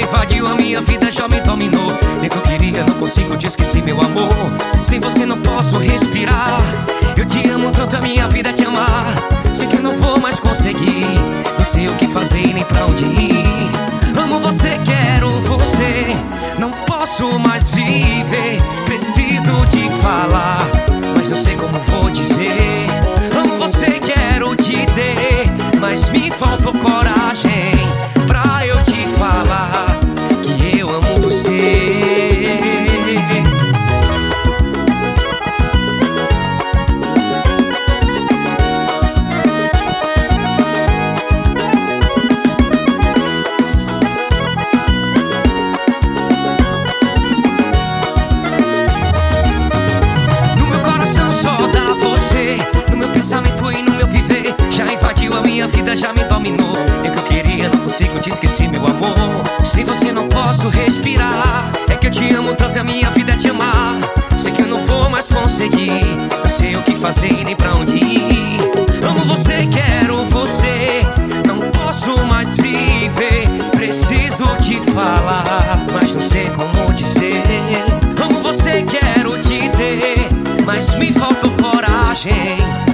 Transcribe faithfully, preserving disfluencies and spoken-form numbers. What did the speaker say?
invadiu a minha vida, já me dominou. Nem que eu queria, não consigo te esquecer, meu amor. Sem você não posso respirar. Eu te amo tanto, a minha vida é te amar. Sei que eu não vou mais conseguir, não sei o que fazer e nem pra onde ir. Amo você, quero você, não posso mais viver. Preciso te falar, mas não sei como vou dizer. Amo você, quero te ter, mas me faltou coragem pra eu te falar que eu amo você. Pensamento e no meu viver já invadiu a minha vida, já me dominou. É que eu queria, não consigo te esquecer, meu amor. Sem você não posso respirar. É que eu te amo tanto, a minha vida é te amar. Sei que eu não vou mais conseguir, não sei o que fazer e nem pra onde ir. Amo você, quero você, não posso mais viver. Preciso te falar, mas não sei como dizer. Amo você, quero te ter, mas me faltou coragem